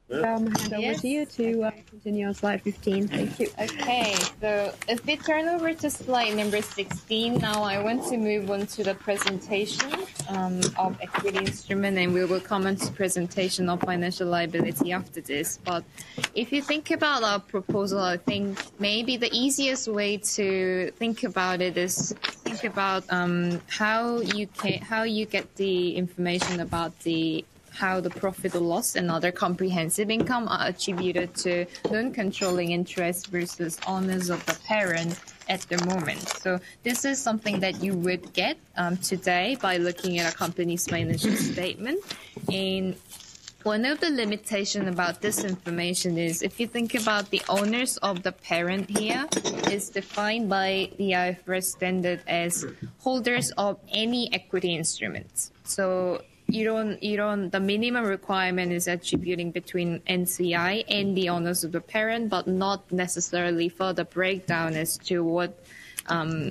Hand over to you to continue on slide 15. Thank you. Okay, so if we turn over to slide number 16, now I want to move on to the presentation of equity instrument, and we will come on to presentation of financial liability after this. But if you think about our proposal, I think maybe the easiest way to think about it is think about how you get the information about how the profit or loss and other comprehensive income are attributed to non-controlling interest versus owners of the parent at the moment. So this is something that you would get today by looking at a company's financial statement. And one of the limitations about this information is if you think about the owners of the parent here is defined by the IFRS standard as holders of any equity instruments. So the minimum requirement is attributing between NCI and the owners of the parent, but not necessarily further breakdown as to what kind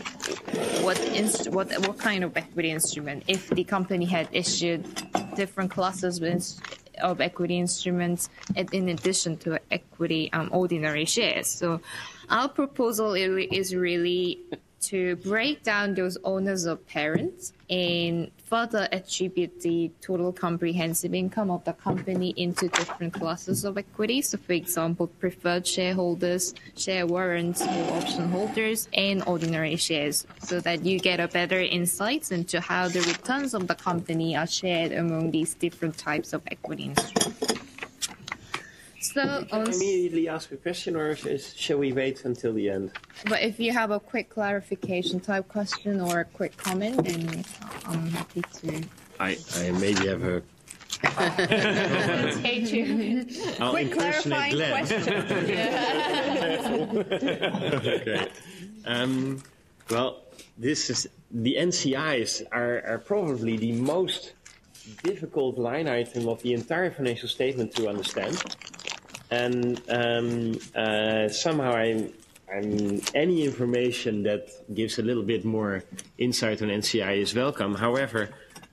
of equity instrument. If the company had issued different classes of equity instruments in addition to equity ordinary shares. So our proposal is really to break down those owners of parents and further attribute the total comprehensive income of the company into different classes of equity. So, for example, preferred shareholders, share warrants or option holders, and ordinary shares, so that you get a better insights into how the returns of the company are shared among these different types of equity instruments. So, can I immediately ask a question, or shall we wait until the end? But if you have a quick clarification type question or a quick comment, then I'm happy to. I maybe have a. Stay tuned. Quick clarifying question. Okay. Well, this is the NCIs are probably the most difficult line item of the entire financial statement to understand. And somehow any information that gives a little bit more insight on NCI is welcome. However,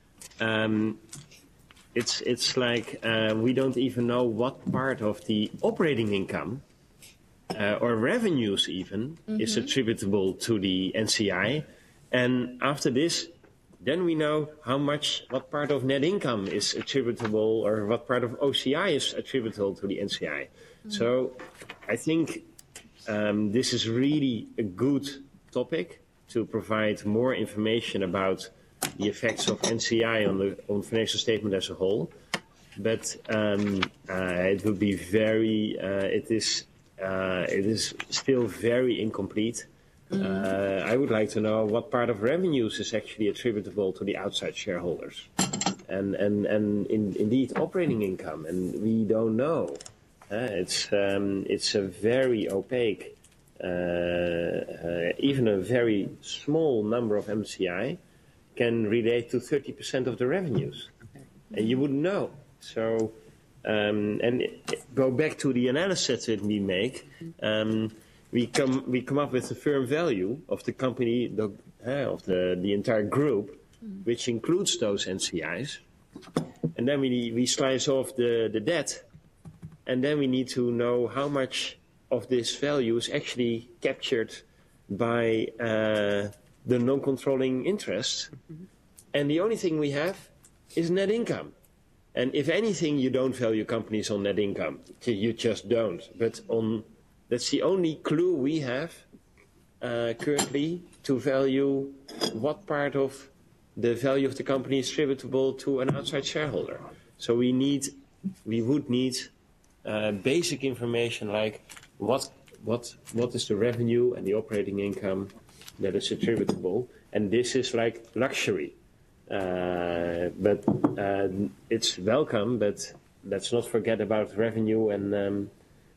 it's like we don't even know what part of the operating income or revenues even is attributable to the NCI. And after this, then we know what part of net income is attributable or what part of OCI is attributable to the NCI. So I think this is really a good topic to provide more information about the effects of NCI on financial statement as a whole. But it would be it is still very incomplete. I would like to know what part of revenues is actually attributable to the outside shareholders, and indeed operating income, and we don't know. It's a very opaque. Even a very small number of MCI can relate to 30% of the revenues, and you wouldn't know. So, and go back to the analysis that we make. We come up with the firm value of the company, of the entire group, which includes those NCIs. And then we slice off the debt, and then we need to know how much of this value is actually captured by the non-controlling interest. And the only thing we have is net income. And if anything, you don't value companies on net income. You just don't. But that's the only clue we have currently to value what part of the value of the company is attributable to an outside shareholder. So we would need basic information like what is the revenue and the operating income that is attributable, and this is like luxury. But it's welcome. But let's not forget about revenue and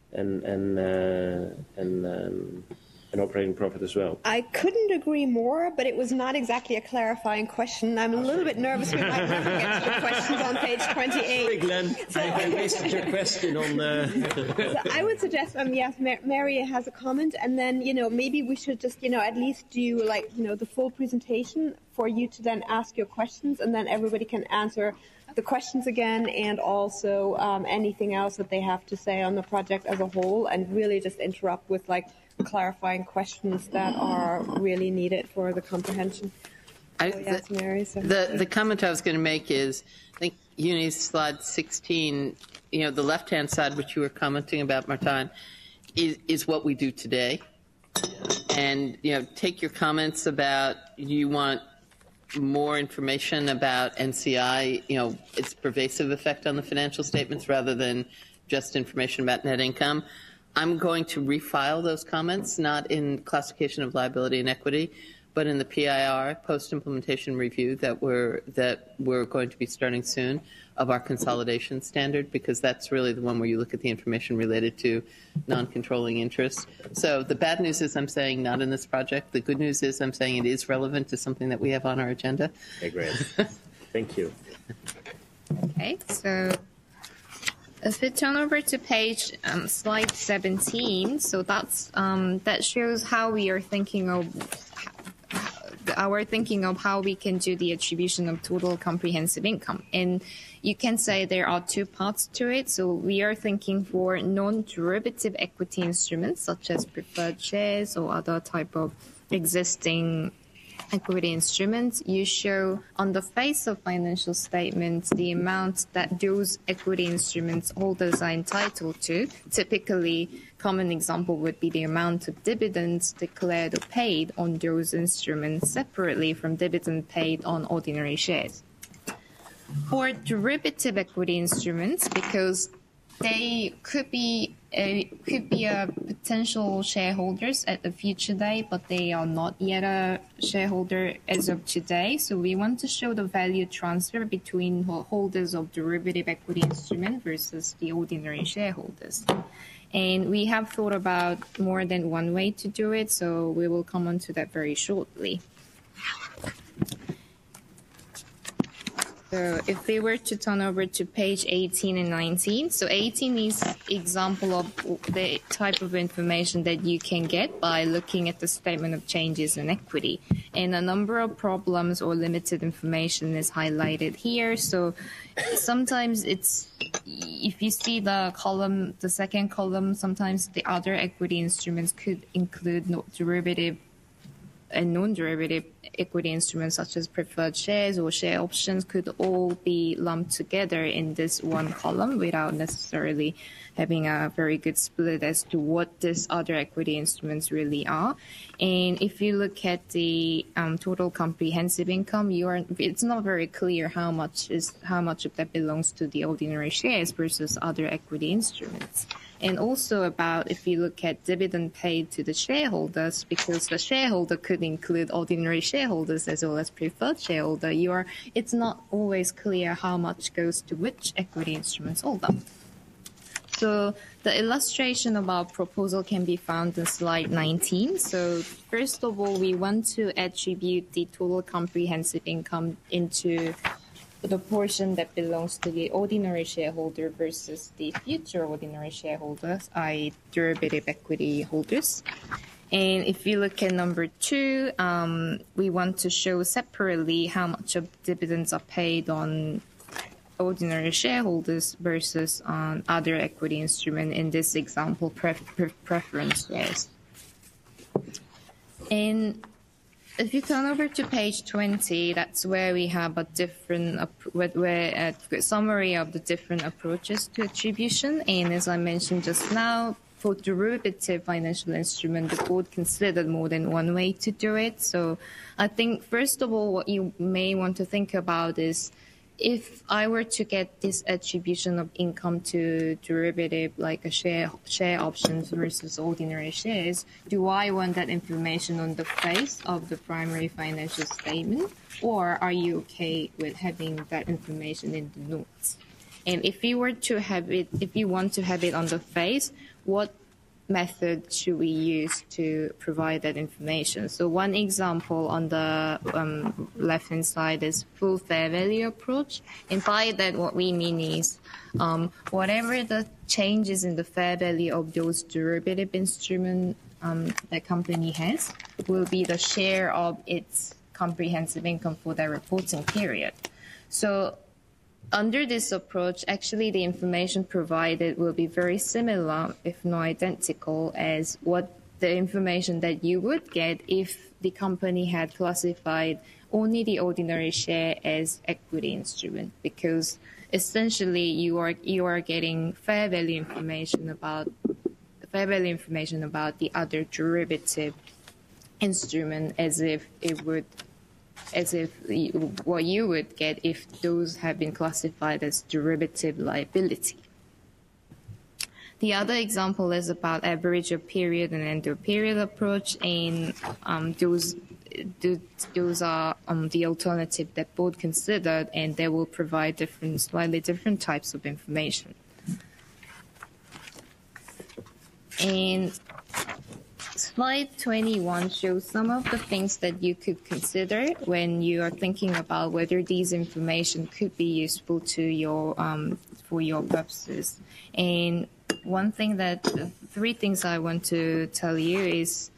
operating profit as well. I couldn't agree more, but it was not exactly a clarifying question. I'm a little bit nervous we might never get to the questions on page 28. Sorry, Glenn. I wasted your question on... So I would suggest, yes, Mary has a comment, and then, maybe we should just, at least do, the full presentation for you to then ask your questions, and then everybody can answer the questions again, and also anything else that they have to say on the project as a whole, and really just interrupt with like clarifying questions that are really needed for the comprehension. The comment I was going to make is, I think Uni's slide 16, the left-hand side, which you were commenting about, Martijn, is what we do today. And, take your comments about you want more information about NCI, its pervasive effect on the financial statements rather than just information about net income. I'm going to refile those comments, not in classification of liability and equity, but in the PIR, post-implementation review, that we're going to be starting soon, of our consolidation standard, because that's really the one where you look at the information related to non-controlling interest. So the bad news is I'm saying not in this project. The good news is I'm saying it is relevant to something that we have on our agenda. Okay, great. Thank you. Okay, so if we turn over to page slide 17, so that's that shows how we are thinking of how we can do the attribution of total comprehensive income. And you can say there are two parts to it. So we are thinking for non-derivative equity instruments, such as preferred shares or other type of existing equity instruments. You show on the face of financial statements the amount that those equity instruments holders are entitled to. Typically, common example would be the amount of dividends declared or paid on those instruments separately from dividend paid on ordinary shares. For derivative equity instruments, because they could be a potential shareholders at a future date, but they are not yet a shareholder as of today. So we want to show the value transfer between holders of derivative equity instrument versus the ordinary shareholders. And we have thought about more than one way to do it, so we will come on to that very shortly. So if we were to turn over to page 18 and 19, so 18 is example of the type of information that you can get by looking at the statement of changes in equity. And a number of problems or limited information is highlighted here. So sometimes it's, if you see the column, the second column, sometimes the other equity instruments could include derivative and non-derivative equity instruments such as preferred shares or share options could all be lumped together in this one column without necessarily having a very good split as to what these other equity instruments really are. And if you look at the total comprehensive income, it's not very clear how much of that belongs to the ordinary shares versus other equity instruments. And also about if you look at dividend paid to the shareholders, because the shareholder could include ordinary shareholders as well as preferred shareholder, it's not always clear how much goes to which equity instruments holder. So the illustration of our proposal can be found in slide 19. So first of all, we want to attribute the total comprehensive income into the portion that belongs to the ordinary shareholder versus the future ordinary shareholders, i.e. derivative equity holders. And if you look at number 2, we want to show separately how much of dividends are paid on ordinary shareholders versus on other equity instrument, in this example, preference shares. And if you turn over to page 20, that's where we have a summary of the different approaches to attribution. And as I mentioned just now, for derivative financial instrument, the board considered more than one way to do it. So I think, first of all, what you may want to think about is, if I were to get this attribution of income to derivative, like a share options versus ordinary shares, do I want that information on the face of the primary financial statement, or are you okay with having that information in the notes? And if you want to have it on the face, what method should we use to provide that information? So one example on the left-hand side is full fair value approach. And by that, what we mean is whatever the changes in the fair value of those derivative instrument that company has will be the share of its comprehensive income for their reporting period. So under this approach, actually the information provided will be very similar, if not identical, as what the information that you would get if the company had classified only the ordinary share as equity instrument, because essentially you are getting fair value information about the other derivative instrument what you would get if those have been classified as derivative liability. The other example is about average of period and end of period approach, and those are the alternative that board considered, and they will provide slightly different types of information. And slide 21 shows some of the things that you could consider when you are thinking about whether these information could be useful to your for your purposes. And three things I want to tell you is,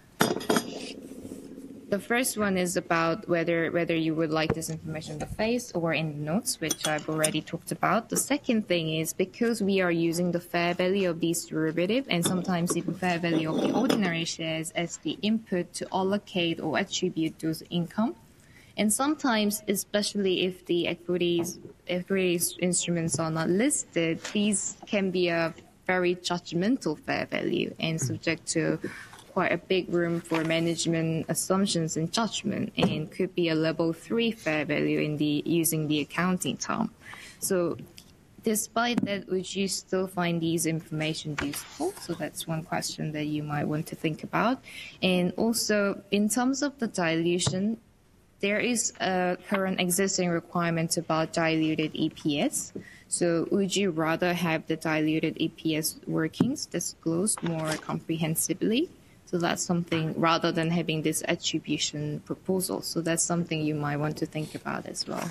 the first one is about whether you would like this information in the face or in the notes, which I've already talked about. The second thing is, because we are using the fair value of these derivatives and sometimes even fair value of the ordinary shares as the input to allocate or attribute those income. And sometimes, especially if the equities instruments are not listed, these can be a very judgmental fair value and subject to quite a big room for management assumptions and judgment, and could be a level 3 fair value using the accounting term. So despite that, would you still find these information useful? So that's one question that you might want to think about. And also, in terms of the dilution, there is a current existing requirement about diluted EPS. So would you rather have the diluted EPS workings disclosed more comprehensively? So that's something, rather than having this attribution proposal. So that's something you might want to think about as well.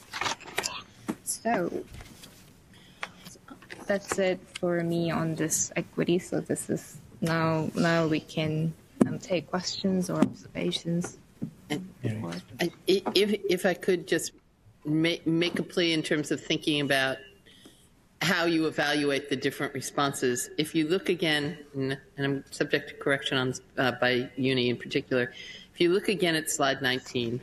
So that's it for me on this equity. So this is now we can take questions or observations. If I could just make a plea in terms of thinking about how you evaluate the different responses. If you look again, and I'm subject to correction by Uni in particular, if you look again at slide 19,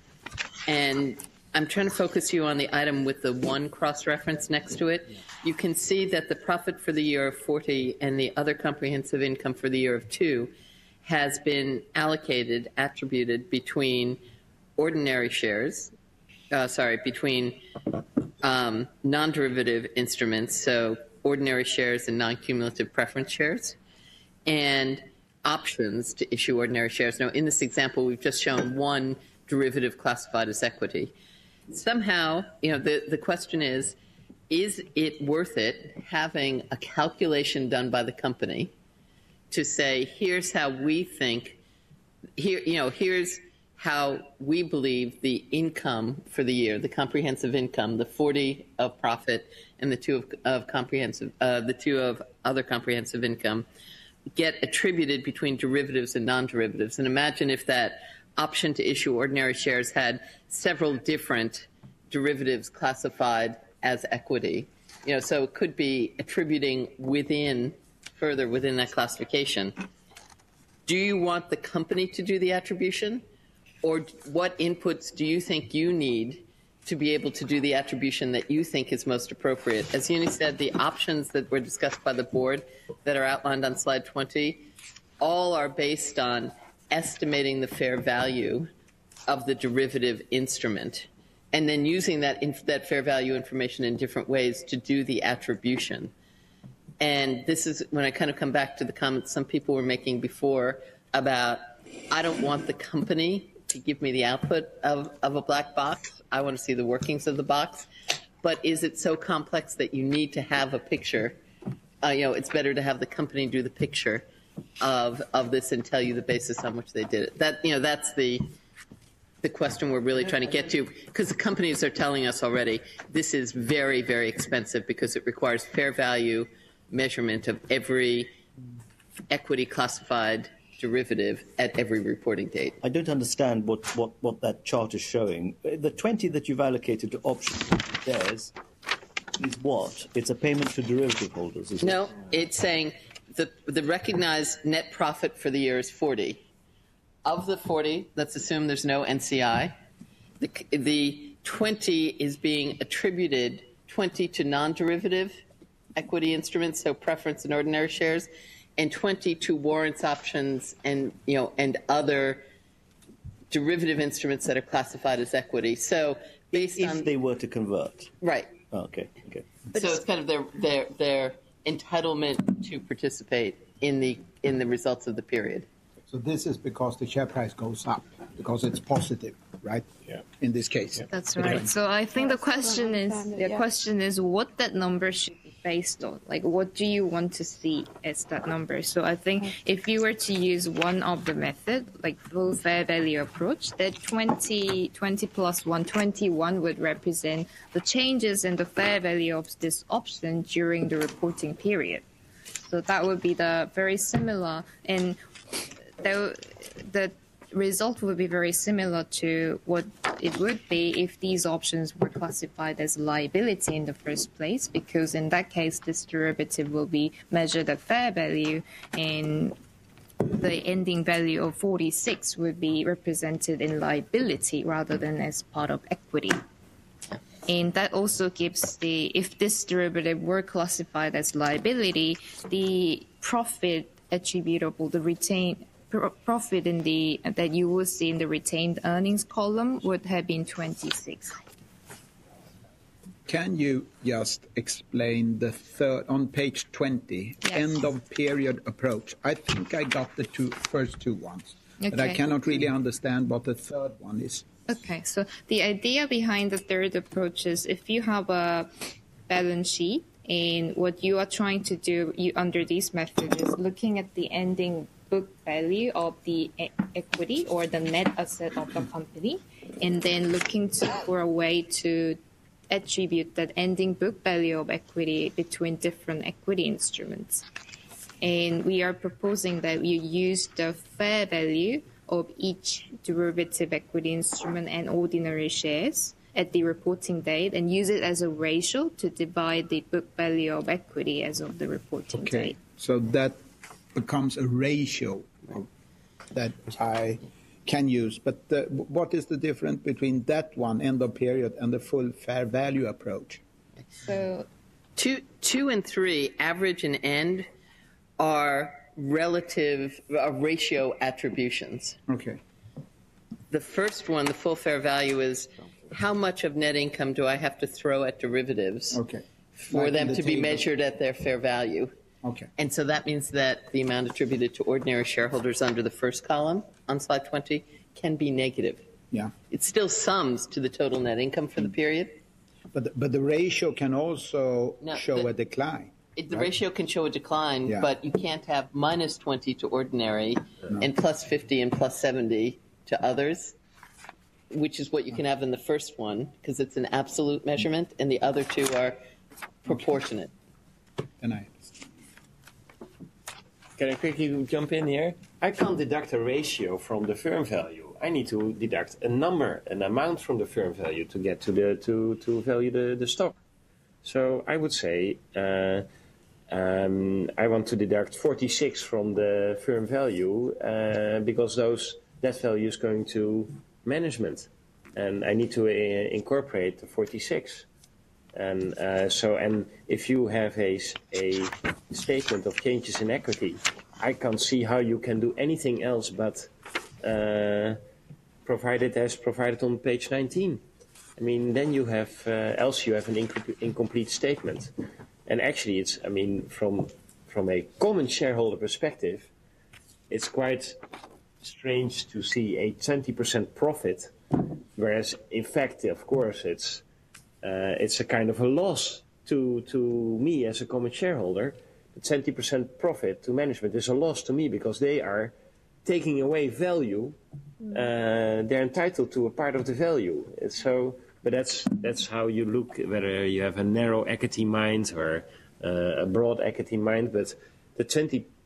and I'm trying to focus you on the item with the 1 cross-reference next to it, you can see that the profit for the year of 40 and the other comprehensive income for the year of 2 has been attributed between ordinary shares, between non-derivative instruments, so ordinary shares and non-cumulative preference shares, and options to issue ordinary shares. Now, in this example, we've just shown one derivative classified as equity. Somehow, the question is it worth it having a calculation done by the company to say, here's how we think, here's how we believe the income for the year, the comprehensive income, the 40 of profit and the 2 of comprehensive, the 2 of other comprehensive income, get attributed between derivatives and non-derivatives. And imagine if that option to issue ordinary shares had several different derivatives classified as equity. So it could be attributing further within that classification. Do you want the company to do the attribution? Or what inputs do you think you need to be able to do the attribution that you think is most appropriate? As Uni said, the options that were discussed by the board that are outlined on slide 20 all are based on estimating the fair value of the derivative instrument and then using that fair value information in different ways to do the attribution. And this is when I kind of come back to the comments some people were making before about, I don't want the company to give me the output of a black box. I want to see the workings of the box. But is it so complex that you need to have a picture? It's better to have the company do the picture of this and tell you the basis on which they did it. That's the question we're really trying to get to, because the companies are telling us already this is very, very expensive because it requires fair value measurement of every equity classified derivative at every reporting date. I don't understand what that chart is showing. The 20 that you've allocated to options shares is what? It's a payment to derivative holders, isn't it? No, it's saying the recognized net profit for the year is 40. Of the 40, let's assume there's no NCI. The 20 is being attributed 20 to non-derivative equity instruments, so preference and ordinary shares, and 20 to warrants, options, and other derivative instruments that are classified as equity. So based on If they were to convert. right, Oh, okay. so it's kind of their entitlement to participate in the results of the period. So this is because the share price goes up, because it's positive, right? Yeah. In this case. That's right. So I think the question is what that number should be based on. Like, what do you want to see as that number? So I think if you were to use one of the method, like full fair value approach, that 20 plus 1, 21 would represent the changes in the fair value of this option during the reporting period. So that would be the very similar, and the result would be very similar to what it would be if these options were classified as liability in the first place, because in that case, this derivative will be measured at fair value, and the ending value of 46 would be represented in liability rather than as part of equity. And that also gives if this derivative were classified as liability, the profit attributable, the retained profit that you will see in the retained earnings column would have been 26. Can you just explain the third, on page 20, Yes. end of period approach? I think I got the first two ones, but I Okay. cannot really understand what the third one is. Okay, so the idea behind the third approach is if you have a balance sheet and what you are trying to do under this method is looking at the ending book value of the equity or the net asset of the company, and then looking for a way to attribute that ending book value of equity between different equity instruments. And we are proposing that you use the fair value of each derivative equity instrument and ordinary shares at the reporting date and use it as a ratio to divide the book value of equity as of the reporting date. So that becomes a ratio that I can use. But what is the difference between that one, end of period, and the full fair value approach? So 2 and 3, average and end, are relative ratio attributions. Okay. The first one, the full fair value, is how much of net income do I have to throw at derivatives Okay. for Like them in to the be table. measured at their fair value. Okay. And so that means that the amount attributed to ordinary shareholders under the first column on slide 20 can be negative. Yeah. It still sums to the total net income for the period. But the ratio can also No, show a decline. The ratio can show a decline, Yeah. but you can't have minus 20 to ordinary and plus 50 and plus 70 to others, which is what you can have in the first one because it's an absolute measurement, and the other two are proportionate. And I Can I quickly jump in here? I can't deduct a ratio from the firm value. I need to deduct a number, an amount from the firm value to get to value the stock. So I would say I want to deduct 46 from the firm value because that value is going to management, and I need to incorporate the 46. And if you have a statement of changes in equity, I can't see how you can do anything else but provide it as provided on page 19. I mean, then you have else you have an incomplete statement. And actually, it's from a common shareholder perspective, it's quite strange to see a 20% profit, whereas in fact, of course, it's a kind of a loss to me as a common shareholder. The 20% profit to management is a loss to me because they are taking away value. They're entitled to a part of the value. But that's how you look, whether you have a narrow equity mind or a broad equity mind. But the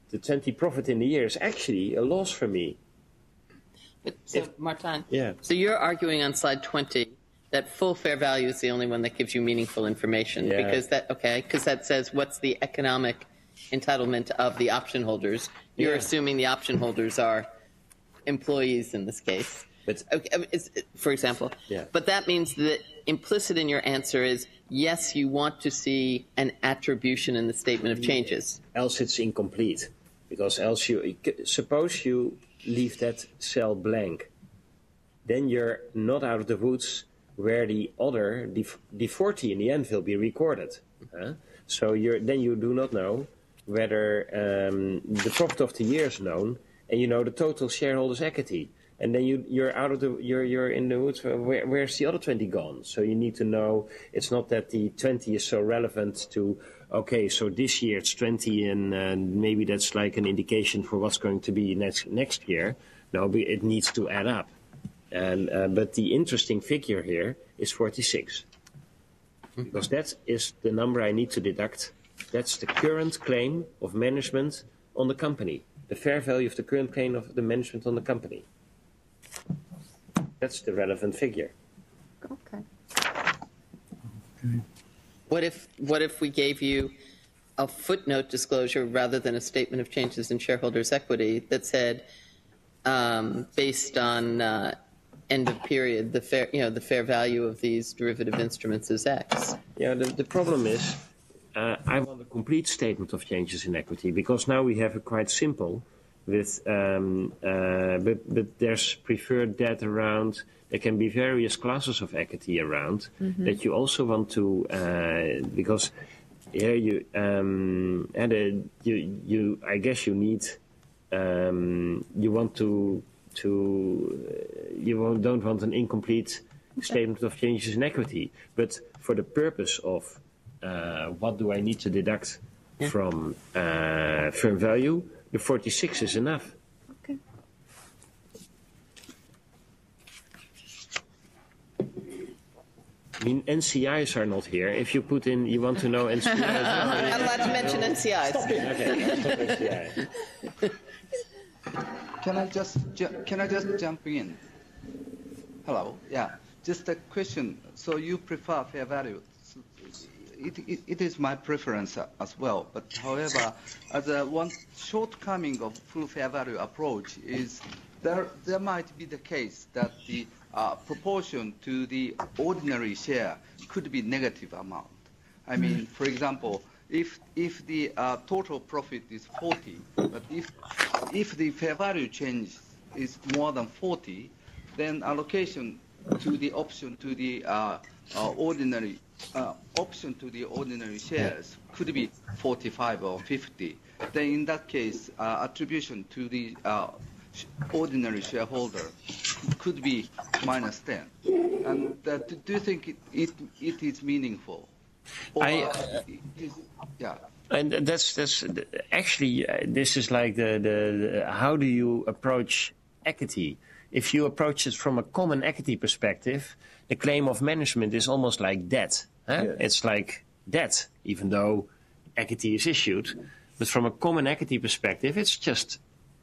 the 20 profit in the year is actually a loss for me. But, so, Martin, Yeah. so you're arguing on slide 20 that full fair value is the only one that gives you meaningful information Yeah. because that says what's the economic entitlement of the option holders. You're Yeah. assuming the option holders are employees in this case. But For example. Yeah. But that means that implicit in your answer is, yes, you want to see an attribution in the statement of changes. else it's incomplete, because else suppose you leave that cell blank, then you're not out of the woods where the other the 40 in the end will be recorded. So then you do not know whether the profit of the year is known, and you know the total shareholders' equity. And then you're out of you're in the woods. Where's the other 20 gone? So you need to know. It's not that the 20 is so relevant to. Okay, so this year it's 20, and maybe that's like an indication for what's going to be next year. No, it needs to add up. And but the interesting figure here is 46, because that is the number I need to deduct. That's the current claim of management on the company. The fair value of the current claim of the management on the company. That's the relevant figure. Okay. What if we gave you a footnote disclosure rather than a statement of changes in shareholders' equity that said, based on end of period, the fair value of these derivative instruments is X? Yeah, the problem is, I want a complete statement of changes in equity, because now we have it quite simple. But there's preferred debt around. There can be various classes of equity around that you also want to, because here I guess you need, you want to you don't want an incomplete statement of changes in equity, but for the purpose of what do I need to deduct from firm value, the 46 is enough. Okay. I mean, NCIs are not here. If you put in, you want to know NCIs. I'm not allowed to mention NCIs. Okay, stop NCI. Can I just jump in? Hello. Yeah. Just a question. So you prefer fair value? It is my preference as well. But however, as one shortcoming of full fair value approach is there might be the case that the proportion to the ordinary share could be negative amount. I mean, for example, if the total profit is 40, but if the fair value change is more than 40, then allocation to the option to the ordinary shares could be 45 or 50. Then in that case, attribution to the ordinary shareholder could be minus 10. And do you think it is meaningful? Or yeah. And that's actually this is like the how do you approach equity? If you approach it from a common equity perspective, the claim of management is almost like debt. Yes. It's like debt, even though equity is issued. But from a common equity perspective, it's just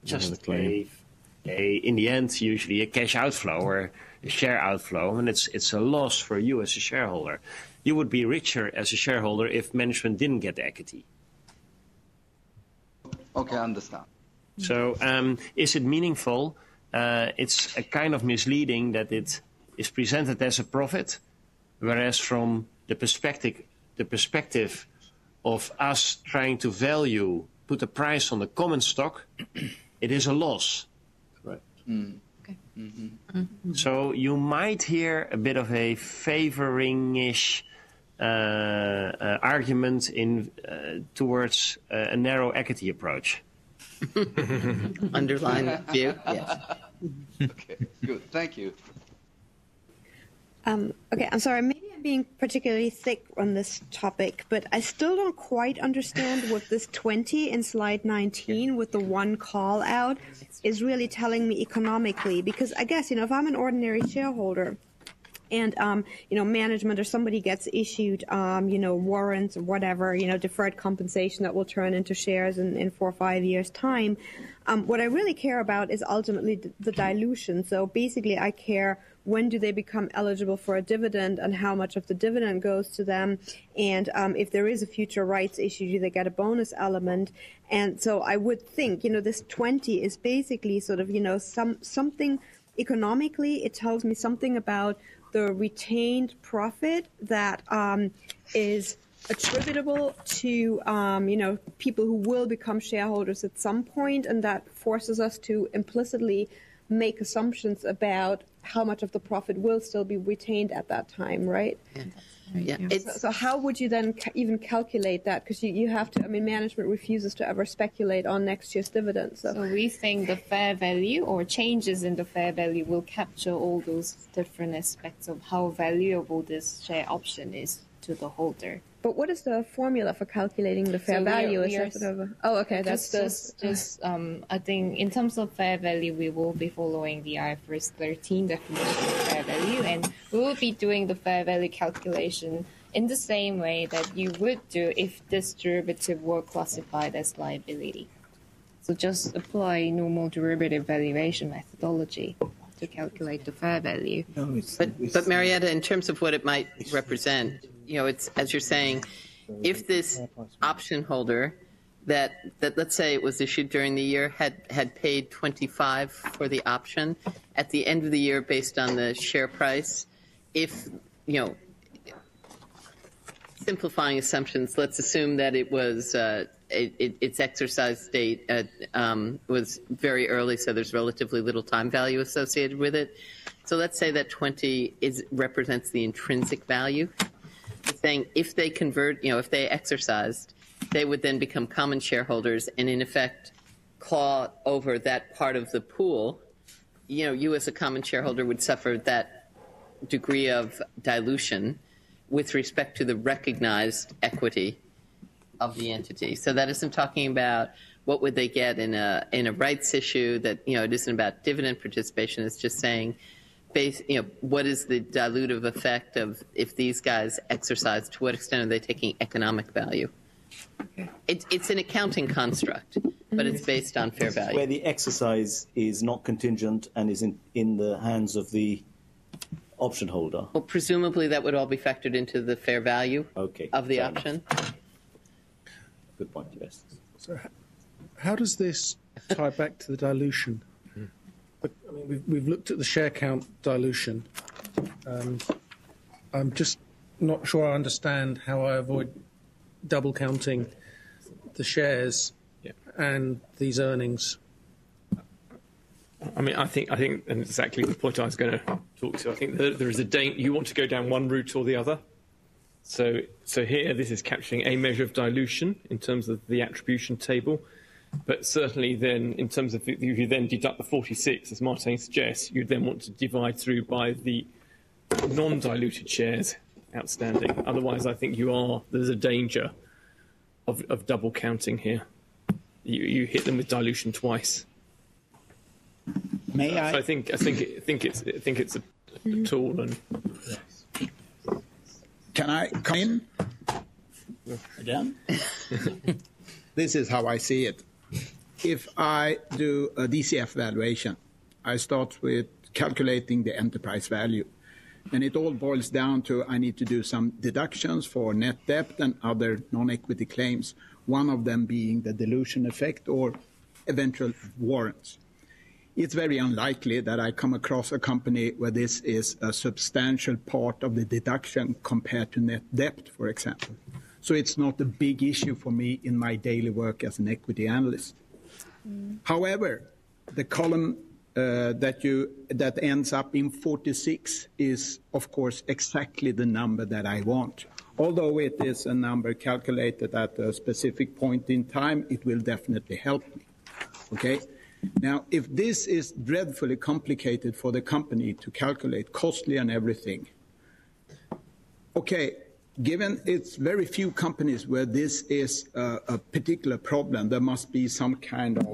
in the end, usually a cash outflow or a share outflow, and it's a loss for you as a shareholder. You would be richer as a shareholder if management didn't get the equity. Okay, I understand. So is it meaningful? It's a kind of misleading that it is presented as a profit, whereas from the perspective of us trying to put a price on the common stock, it is a loss. Right. Okay. So you might hear a bit of a favoring-ish argument towards a narrow equity approach. Underline view. Yes. Okay, good. Thank you. Okay, I'm sorry. Maybe I'm being particularly thick on this topic, but I still don't quite understand what this 20 in slide 19 with the one call out is really telling me economically. Because I guess, if I'm an ordinary shareholder and management or somebody gets issued warrants or whatever, deferred compensation that will turn into shares in 4 or 5 years' time. What I really care about is ultimately the dilution. So basically, I care when do they become eligible for a dividend and how much of the dividend goes to them, and if there is a future rights issue, do they get a bonus element? And so I would think, this 20 is basically sort of, something economically. It tells me something about the retained profit that is attributable to people who will become shareholders at some point, and that forces us to implicitly make assumptions about how much of the profit will still be retained at that time, right? Yeah. So how would you then even calculate that? Because you have to, management refuses to ever speculate on next year's dividends. So we think the fair value or changes in the fair value will capture all those different aspects of how valuable this share option is to the holder. But what is the formula for calculating the fair value? I think in terms of fair value, we will be following the IFRS 13 definition of fair value, and we will be doing the fair value calculation in the same way that you would do if this derivative were classified as liability. So just apply normal derivative valuation methodology to calculate the fair value. But Marietta, in terms of what it might represent, it's, as you're saying, if this option holder that let's say it was issued during the year had paid 25 for the option at the end of the year based on the share price, if simplifying assumptions, let's assume that it was its exercise date was very early, so there's relatively little time value associated with it. So let's say that 20 represents the intrinsic value. Saying if they convert, if they exercised, they would then become common shareholders and in effect claw over that part of the pool. You as a common shareholder would suffer that degree of dilution with respect to the recognized equity of the entity. So that isn't talking about what would they get in a rights issue, that it isn't about dividend participation. It's just saying what is the dilutive effect of if these guys exercise, to what extent are they taking economic value? Okay. It's an accounting construct, but it's based on fair value. Where the exercise is not contingent and is in the hands of the option holder. Well, presumably that would all be factored into the fair value of the option. Good point, yes. So how does this tie back to the dilution? We've looked at the share count dilution. I'm just not sure I understand how I avoid double counting the shares and these earnings. I think, and exactly the point I was going to talk to. I think there is a danger. You want to go down one route or the other. So here, this is capturing a measure of dilution in terms of the attribution table. But certainly then, in terms of if you then deduct the 46, as Martijn suggests, you'd then want to divide through by the non-diluted shares outstanding. Otherwise, I think there's a danger of double counting here. You hit them with dilution twice. May I? So I think it's a tool. And can I come in again? This is how I see it. If I do a DCF valuation, I start with calculating the enterprise value. And it all boils down to I need to do some deductions for net debt and other non-equity claims, one of them being the dilution effect or eventual warrants. It's very unlikely that I come across a company where this is a substantial part of the deduction compared to net debt, for example. So it's not a big issue for me in my daily work as an equity analyst. However, the column that ends up in 46 is, of course, exactly the number that I want. Although it is a number calculated at a specific point in time, it will definitely help me. Okay? Now, if this is dreadfully complicated for the company to calculate, costly and everything, okay, given it's very few companies where this is a particular problem, there must be some kind of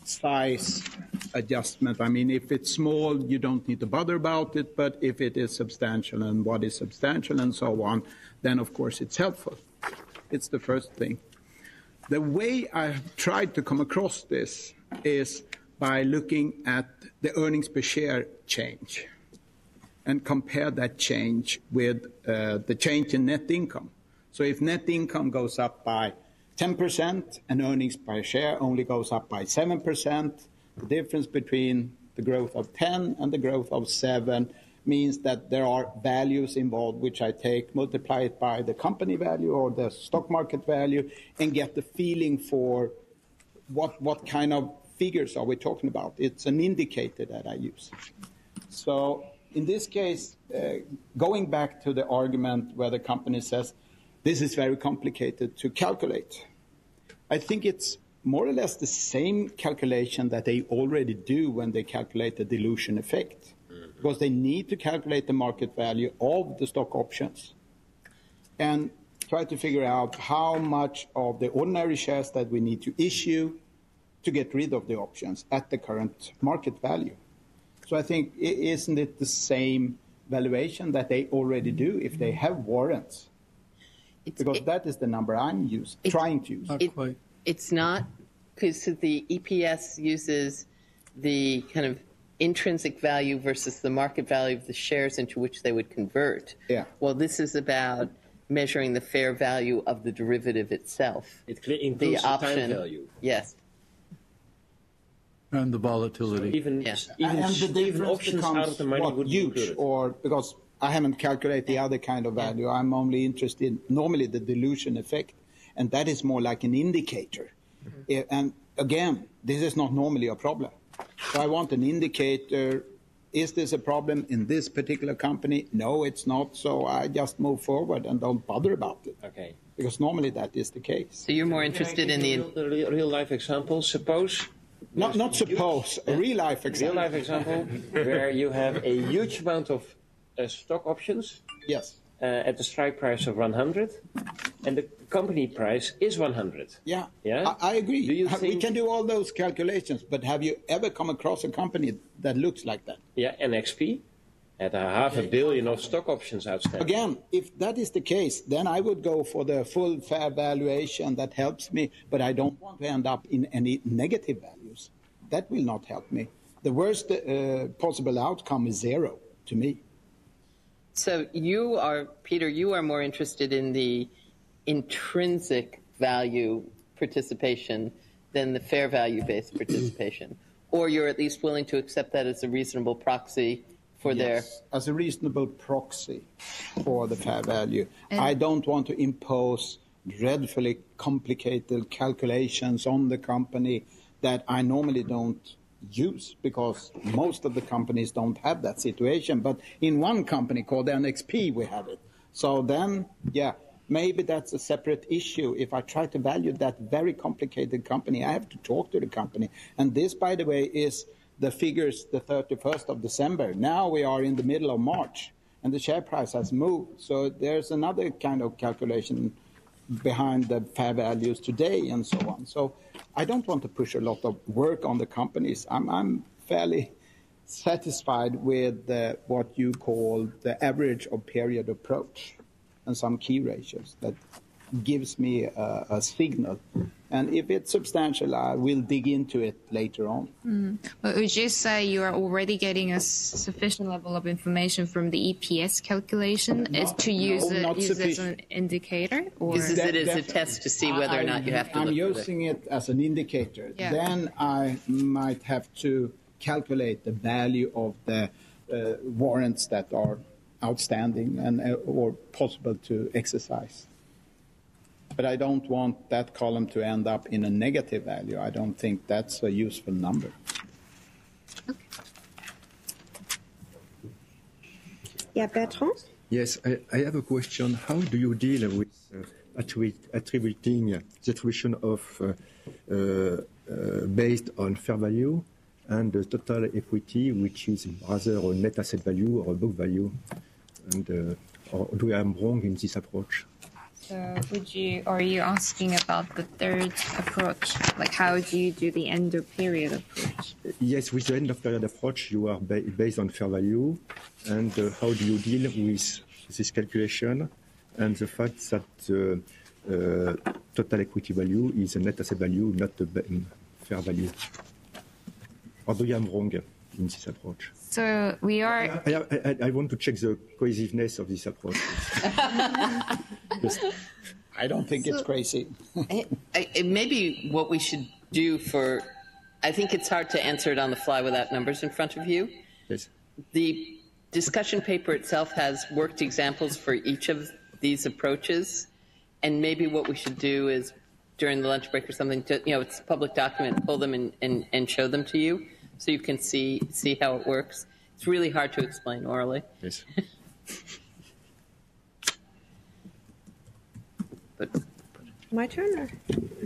size adjustment. I mean, if it's small, you don't need to bother about it, but if it is substantial and what is substantial and so on, then of course it's helpful. It's the first thing. The way I've tried to come across this is by looking at the earnings per share change and compare that change with the change in net income. So if net income goes up by 10% and earnings per share only goes up by 7%, the difference between the growth of 10 and the growth of 7 means that there are values involved, which I take, multiply it by the company value or the stock market value, and get the feeling for what kind of figures are we talking about. It's an indicator that I use. So in this case, going back to the argument where the company says, this is very complicated to calculate, I think it's more or less the same calculation that they already do when they calculate the dilution effect, because they need to calculate the market value of the stock options and try to figure out how much of the ordinary shares that we need to issue to get rid of the options at the current market value. So I think, isn't it the same valuation that they already do if they have warrants? Because that is the number I'm trying to use. It's not, because the EPS uses the kind of intrinsic value versus the market value of the shares into which they would convert. Yeah. Well, this is about measuring the fair value of the derivative itself. It includes the time value. Yes. And the volatility. Even and the difference options out of the money would be huge, included. or because I haven't calculated the other kind of value. I'm only interested normally the dilution effect, and that is more like an indicator. And again, this is not normally a problem. So I want an indicator. Is this a problem in this particular company? No, it's not. So I just move forward and don't bother about it. Okay. Because normally that is the case. So you're more interested in the real life example. Suppose. Not suppose, a real life example. Real life example where you have a huge amount of stock options. Yes. At the strike price of 100, and the company price is 100. Yeah. Yeah. I agree. Do you We can do all those calculations, but have you ever come across a company that looks like that? Yeah, NXP had $500 million of stock options outstanding. Again, if that is the case, then I would go for the full fair valuation that helps me, but I don't want to end up in any negative values. That will not help me. The worst possible outcome is zero to me. So Peter, you are more interested in the intrinsic value participation than the fair value-based participation. Or you're at least willing to accept that as a reasonable proxy for as a reasonable proxy for the fair value. I don't want to impose dreadfully complicated calculations on the company that I normally don't use, because most of the companies don't have that situation. But in one company called NXP, we have it. So then, maybe that's a separate issue. If I try to value that very complicated company, I have to talk to the company. And this, by the way, is the figures the 31st of December. Now we are in the middle of March, and the share price has moved. So there's another kind of calculation behind the fair values today and so on. So I don't want to push a lot of work on the companies. I'm fairly satisfied with what you call the average of period approach and some key ratios that gives me a signal. And if it's substantial, I will dig into it later on. But would you say you are already getting a sufficient level of information from the EPS calculation to use it as an indicator? Or? Uses it as a test to see whether or not you have to I'm look using it as an indicator. Yeah. Then I might have to calculate the value of the warrants that are outstanding and or possible to exercise. But I don't want that column to end up in a negative value. I don't think that's a useful number. Okay. Yeah, Bertrand? Yes, I have a question. How do you deal with attributing the attribution of based on fair value and the total equity, which is rather a net asset value or a book value? And or do I am wrong in this approach? So are you asking about the third approach? Like how do you do the end of period approach? Yes, with the end of period approach, you are based on fair value, and how do you deal with this calculation and the fact that the total equity value is a net asset value, not a fair value? Or do I'm wrong in this approach? So we are. I want to check the cohesiveness of this approach. I don't think it's crazy. Maybe what we should do I think it's hard to answer it on the fly without numbers in front of you. Yes. The discussion paper itself has worked examples for each of these approaches, and maybe what we should do is during the lunch break or something, it's a public document, pull them and show them to you so you can see how it works. It's really hard to explain orally. Yes. But My turn? Or?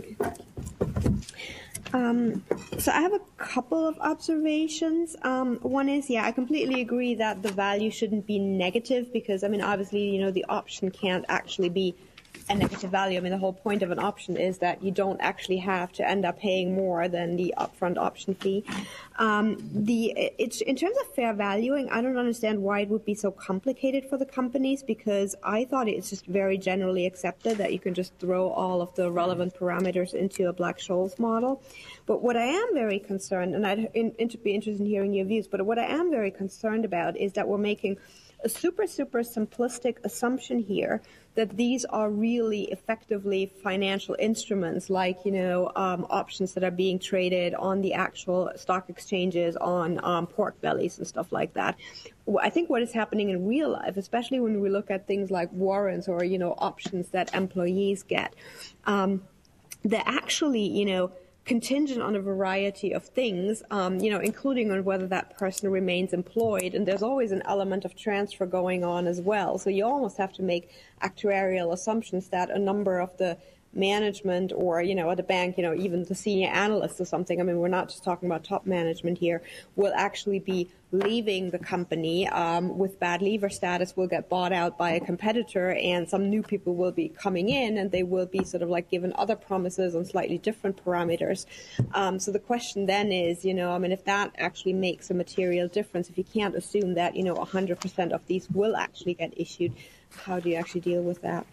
Okay. So I have a couple of observations. One is, I completely agree that the value shouldn't be negative because, obviously, the option can't actually be a negative value. The whole point of an option is that you don't actually have to end up paying more than the upfront option fee. It's in terms of fair valuing, I don't understand why it would be so complicated for the companies because I thought it's just very generally accepted that you can just throw all of the relevant parameters into a Black-Scholes model. But what I am very concerned, and I'd be interested in hearing your views, but what I am very concerned about is that we're making a super simplistic assumption here that these are really effectively financial instruments like, options that are being traded on the actual stock exchanges on pork bellies and stuff like that. I think what is happening in real life, especially when we look at things like warrants or, options that employees get, they're actually, contingent on a variety of things, including on whether that person remains employed. And there's always an element of transfer going on as well. So you almost have to make actuarial assumptions that a number of the management or, at the bank, even the senior analysts or something, we're not just talking about top management here, will actually be leaving the company with bad leaver status, will get bought out by a competitor, and some new people will be coming in and they will be sort of like given other promises on slightly different parameters. So the question then is, if that actually makes a material difference, if you can't assume that, 100% of these will actually get issued, how do you actually deal with that?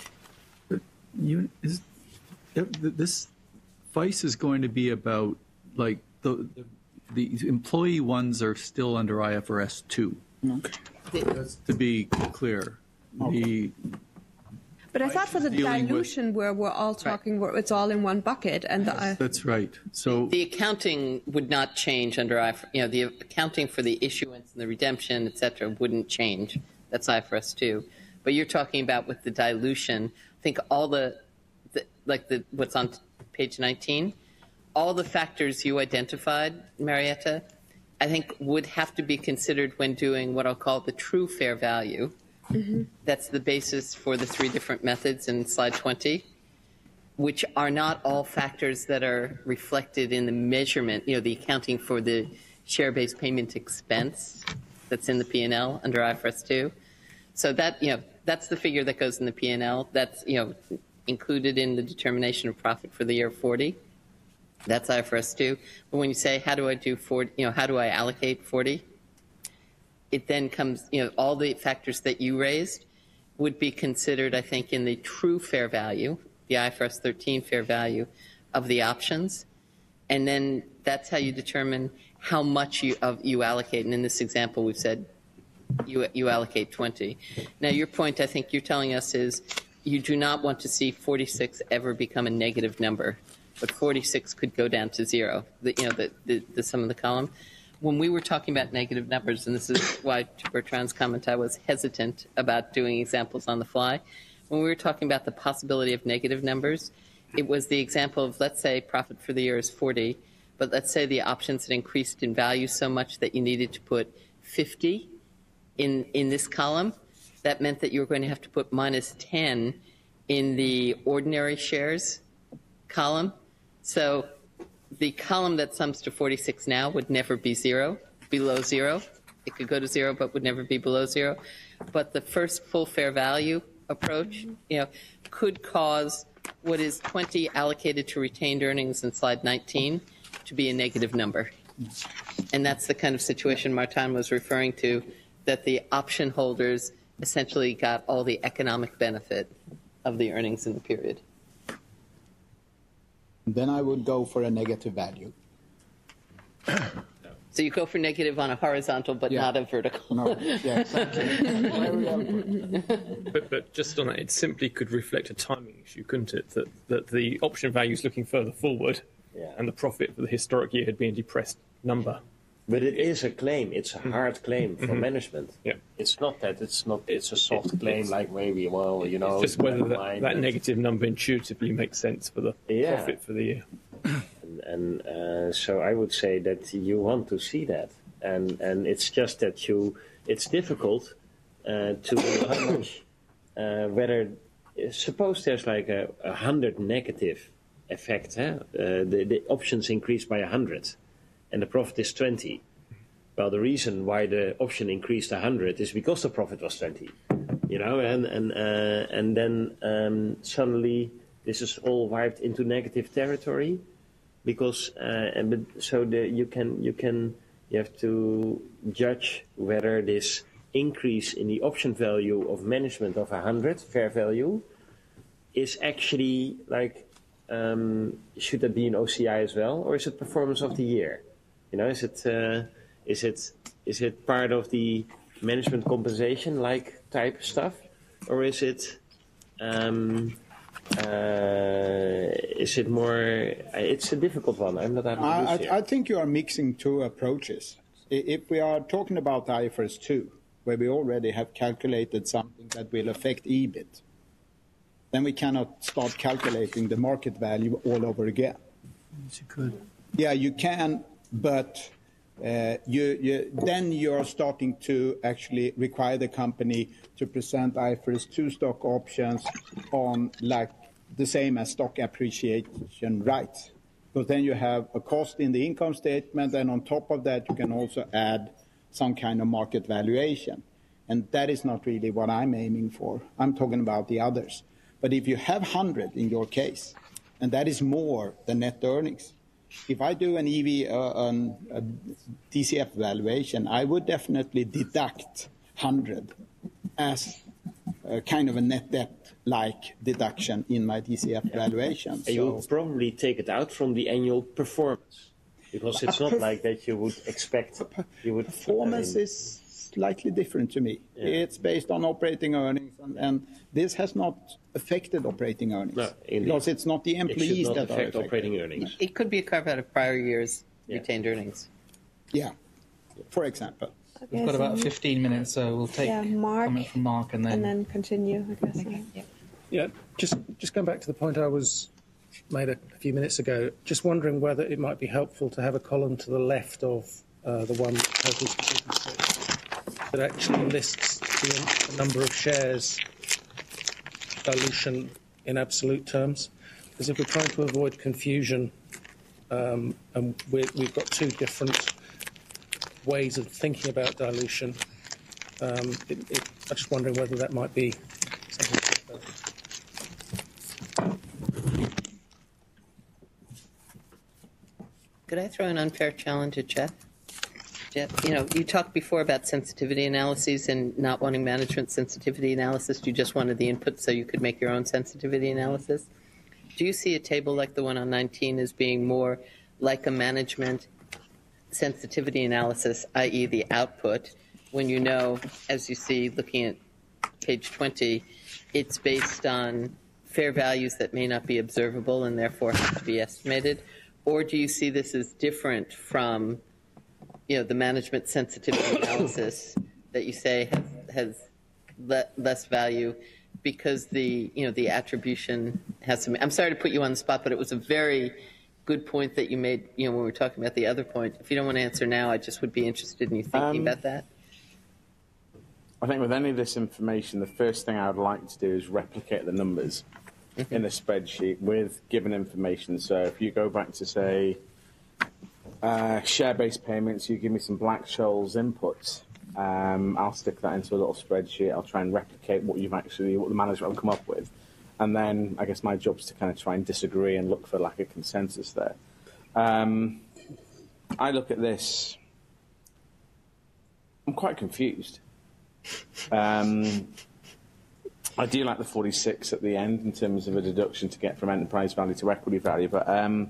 This FICE is going to be about like the employee ones are still under IFRS 2. Okay. To be clear, But I thought for the dilution where we're all talking, where it's all in one bucket, and that's right. So the accounting would not change under IFRS. The accounting for the issuance and the redemption, et cetera, wouldn't change. That's IFRS 2. But you're talking about with the dilution. I think all what's on page 19, all the factors you identified, Marietta, I think would have to be considered when doing what I'll call the true fair value. Mm-hmm. That's the basis for the three different methods in slide 20, which are not all factors that are reflected in the measurement, the accounting for the share-based payment expense that's in the P&L under IFRS 2. So that, that's the figure that goes in the P&L. That's, included in the determination of profit for the year 40. That's IFRS 2. But when you say, how do I do 40, how do I allocate 40? It then comes, all the factors that you raised would be considered, I think, in the true fair value, the IFRS 13 fair value of the options. And then that's how you determine how much you allocate. And in this example, we've said you allocate 20. Now, your point, I think you're telling us, is you do not want to see 46 ever become a negative number, but 46 could go down to zero, the sum of the column. When we were talking about negative numbers, and this is why, to Bertrand's comment, I was hesitant about doing examples on the fly. When we were talking about the possibility of negative numbers, it was the example of, let's say, profit for the year is 40, but let's say the options had increased in value so much that you needed to put 50 in this column. That meant that you were going to have to put minus 10 in the ordinary shares column. So the column that sums to 46 now would never be below zero. It could go to zero, but would never be below zero. But the first full fair value approach, could cause what is 20 allocated to retained earnings in slide 19 to be a negative number. And that's the kind of situation Martin was referring to, that the option holders essentially got all the economic benefit of the earnings in the period. Then I would go for a negative value. So you go for negative on a horizontal, but not a vertical. No, yeah, exactly. Very well. But just on that, it simply could reflect a timing issue, couldn't it? That the option value is looking further forward, and the profit for the historic year had been a depressed number. But it is a claim. It's a hard claim for management. Yeah. It's not that. It's a soft claim like maybe, It's just whether that negative number intuitively makes sense for the profit for the year. And so I would say that you want to see that, and it's just that it's difficult to know how much whether suppose there's like a 100 negative effect, the options increase by 100, and the profit is 20. Well, the reason why the option increased 100 is because the profit was 20, and then suddenly this is all wiped into negative territory. Because you have to judge whether this increase in the option value of management of 100 fair value is actually like should that be an OCI as well, or is it performance of the year? Is it part of the management compensation like type stuff, or is it? Is it more? It's a difficult one. I'm not I think you are mixing two approaches. If we are talking about IFRS 2, where we already have calculated something that will affect EBIT, then we cannot start calculating the market value all over again. Yes, you could. Yeah, you can, but then you're starting to actually require the company to present IFRS 2 stock options on like the same as stock appreciation rights. Because then you have a cost in the income statement, and on top of that you can also add some kind of market valuation. And that is not really what I'm aiming for. I'm talking about the others. But if you have 100 in your case, and that is more than net earnings, if I do an EV, a DCF valuation, I would definitely deduct 100 as a kind of a net debt-like deduction in my DCF valuation. And you would probably take it out from the annual performance, because it's not like that you would expect. Performance is slightly different to me. Yeah. It's based on operating earnings, and this has not affected operating earnings. No, because it's not the employees that affect are affected. Operating earnings. It could be a carve out of prior years' retained earnings. Yeah, for example. Okay, We've got about 15 minutes, so we'll take comment from Mark and then continue, I guess. Okay. Yeah, just going back to the point I was made a few minutes ago, just wondering whether it might be helpful to have a column to the left of the one total that actually lists the number of shares dilution in absolute terms. Because if we're trying to avoid confusion, and we've got two different ways of thinking about dilution, I'm just wondering whether that might be something. Could I throw an unfair challenge at Jeff? Jeff, you talked before about sensitivity analyses and not wanting management sensitivity analysis. You just wanted the input so you could make your own sensitivity analysis. Do you see a table like the one on 19 as being more like a management sensitivity analysis, i.e. the output, when you know, as you see looking at page 20, it's based on fair values that may not be observable and therefore have to be estimated? Or do you see this as different from the management sensitivity analysis that you say has less value because the attribution has some? I'm sorry to put you on the spot, but it was a very good point that you made when we were talking about the other point. If you don't want to answer now, I just would be interested in you thinking about that. I think with any of this information, the first thing I would like to do is replicate the numbers in a spreadsheet with given information. So if you go back to, say, share-based payments, you give me some Black-Scholes inputs. I'll stick that into a little spreadsheet. I'll try and replicate what the management have come up with. And then I guess my job is to kind of try and disagree and look for like a consensus there. I look at this, I'm quite confused. I do like the 46 at the end in terms of a deduction to get from enterprise value to equity value, but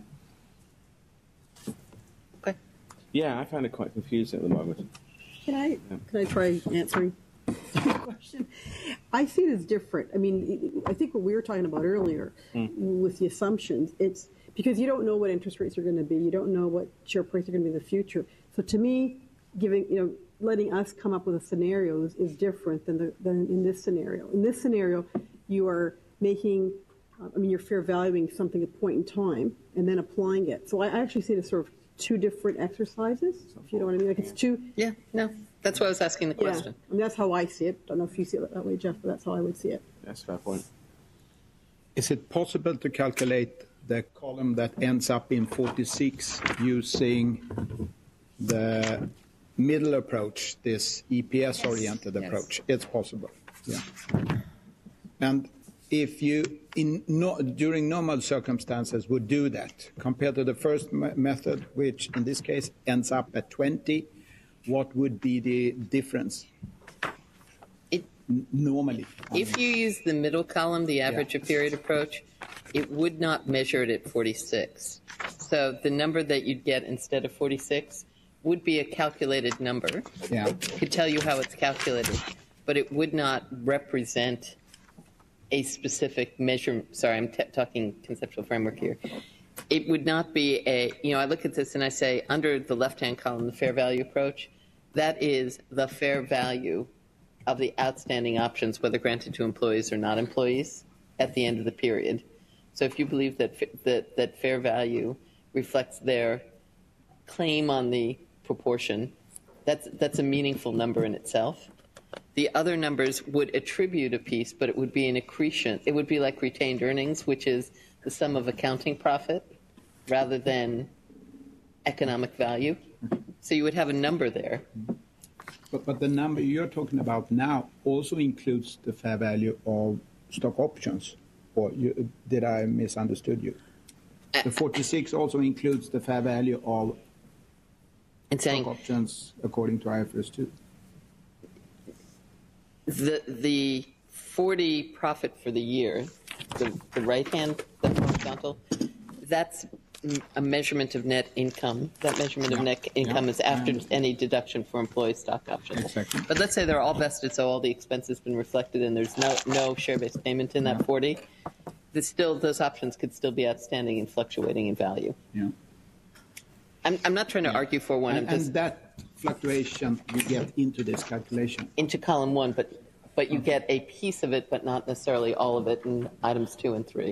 okay. Yeah, I find it quite confusing at the moment. Can I try answering the question? I see it as different. I mean, I think what we were talking about earlier with the assumptions, it's because you don't know what interest rates are going to be. You don't know what share price are going to be in the future. So to me, letting us come up with a scenario is different than in this scenario. In this scenario, you are making, you're fair valuing something at a point in time and then applying it. So I actually see it as sort of two different exercises, if you know what I mean. Like it's two. Yeah, no, that's why I was asking the question. Yeah, that's how I see it. I don't know if you see it that way, Jeff, but that's how I would see it. That's a fair point. Is it possible to calculate the column that ends up in 46 using the middle approach, this EPS-oriented approach? It's possible. Yeah. And if you, during normal circumstances, would do that, compared to the first method, which in this case ends up at 20, what would be the difference? Normally. If you use the middle column, the average of period approach, it would not measure it at 46. So the number that you'd get instead of 46 would be a calculated number. Yeah. It could tell you how it's calculated, but it would not represent a specific measure. Sorry, I'm talking conceptual framework here. It would not be I look at this and I say, under the left-hand column, the fair value approach, that is the fair value of the outstanding options, whether granted to employees or not employees, at the end of the period. So if you believe that fair value reflects their claim on the proportion, that's a meaningful number in itself. The other numbers would attribute a piece, but it would be an accretion. It would be like retained earnings, which is the sum of accounting profit rather than economic value. So you would have a number there. But the number you're talking about now also includes the fair value of stock options, or did I misunderstood you? The 46 also includes the fair value of stock options according to IFRS 2. The 40 profit for the year, the right hand, the horizontal, that's a measurement of net income. That measurement of net income is after any deduction for employee stock options. Exactly. But let's say they're all vested, so all the expenses been reflected, and there's no share-based payment in that 40. Those options could still be outstanding and fluctuating in value. Yeah. I'm not trying to argue for one. And that fluctuation you get into this calculation. Into column 1, but you get a piece of it, but not necessarily all of it in items 2 and 3.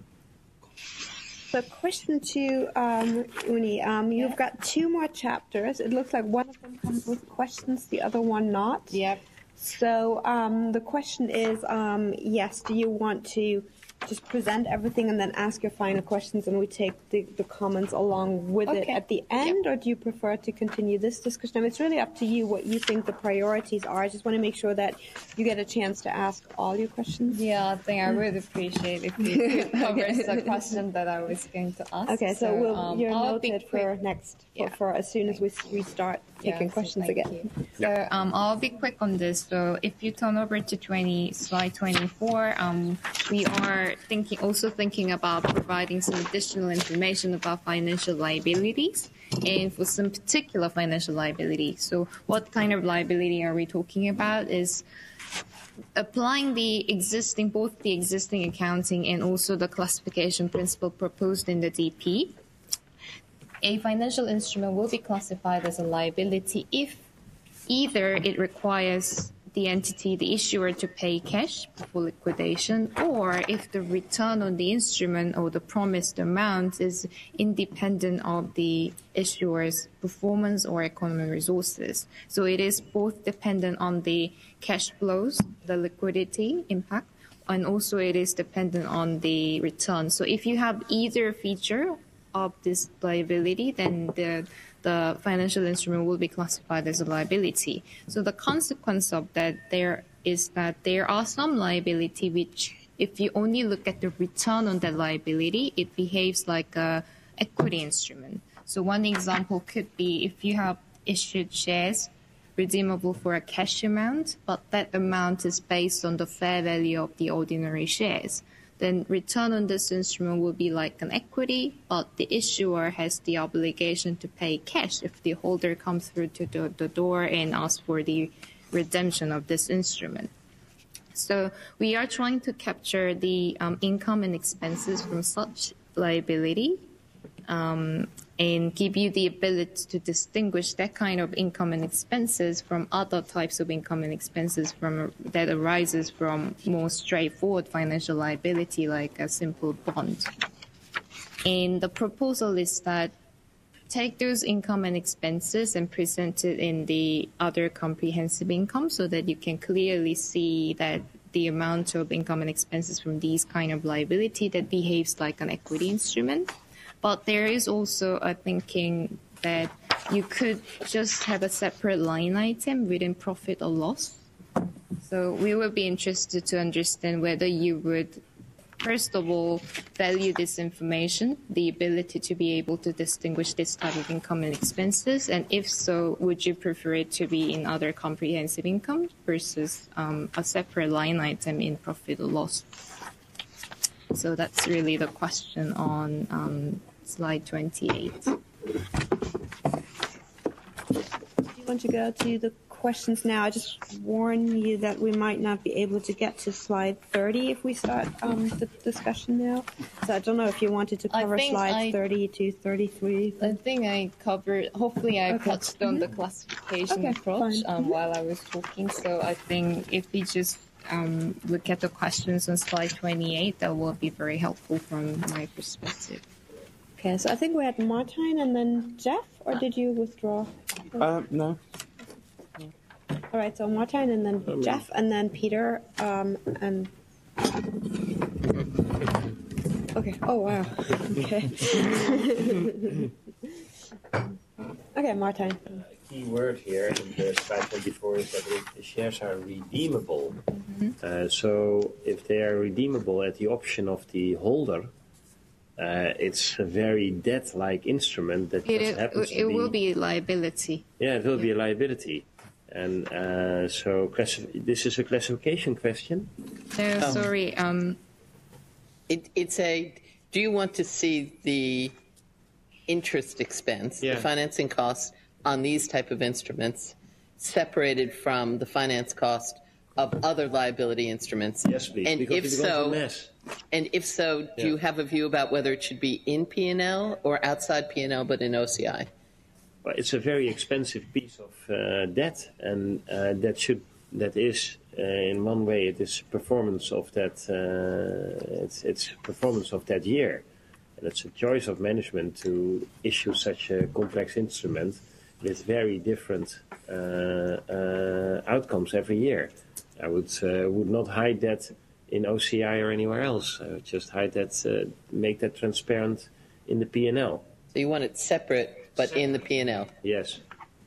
So question to Uni, you've got 2 more chapters. It looks like one of them comes with questions, the other one not. Yep. So the question is, yes, do you want to just present everything and then ask your final questions and we take the comments along with it at the end, or do you prefer to continue this discussion? I mean, it's really up to you what you think the priorities are. I just want to make sure that you get a chance to ask all your questions. Yeah, I think I would appreciate if you could cover the question that I was going to ask. Okay, so you're noted for next, for as soon as we start taking questions again. So I'll be quick on this. So if you turn over to slide 24, we are thinking about providing some additional information about financial liabilities and for some particular financial liability. So what kind of liability are we talking about is applying both the existing accounting and also the classification principle proposed in the DP. A financial instrument will be classified as a liability if either it requires the entity, the issuer, to pay cash before liquidation, or if the return on the instrument or the promised amount is independent of the issuer's performance or economic resources. So it is both dependent on the cash flows, the liquidity impact, and also it is dependent on the return. So if you have either feature of this liability, then the financial instrument will be classified as a liability. So the consequence of that is that there are some liability which, if you only look at the return on that liability, it behaves like a equity instrument. So one example could be if you have issued shares redeemable for a cash amount, but that amount is based on the fair value of the ordinary shares, then return on this instrument will be like an equity, but the issuer has the obligation to pay cash if the holder comes through to the door and asks for the redemption of this instrument. So we are trying to capture the income and expenses from such liability and give you the ability to distinguish that kind of income and expenses from other types of income and expenses that arises from more straightforward financial liability like a simple bond. And the proposal is that take those income and expenses and present it in the other comprehensive income so that you can clearly see that the amount of income and expenses from these kind of liability that behaves like an equity instrument. But there is also a thinking that you could just have a separate line item within profit or loss. So we would be interested to understand whether you would, first of all, value this information, the ability to be able to distinguish this type of income and expenses, and if so, would you prefer it to be in other comprehensive income versus a separate line item in profit or loss? So that's really the question on slide 28. Do you want to go to the questions now? I just warn you that we might not be able to get to slide 30 if we start the discussion now. So I don't know if you wanted to cover slides 30 to 33. I think I covered, hopefully I touched on the classification approach while I was talking. So I think if we just look at the questions on slide 28, that will be very helpful from my perspective. Okay, so I think we had Martijn and then Jeff, or did you withdraw? No. All right, so Martijn and then Jeff and then Peter and... Okay, oh wow, okay. Okay, Martijn. Key word here in the slide 24 is that the shares are redeemable. Mm-hmm. So if they are redeemable at the option of the holder, it's a very debt-like instrument that just happens to be... It will be a liability. Yeah, it will be a liability. And so this is a classification question? No, sorry. It's a, do you want to see the interest expense, the financing cost on these type of instruments separated from the finance cost of other liability instruments? Yes, please. And because if it becomes so, a mess. And if so, do you have a view about whether it should be in P&L or outside P&L but in OCI? Well, it's a very expensive piece of debt, and that is in one way it is performance of that it's performance of that year, and it's a choice of management to issue such a complex instrument with very different outcomes every year. I would not hide that in OCI or anywhere else. I would just hide that, make that transparent in the P&L. So you want it separate, but in the P&L? Yes.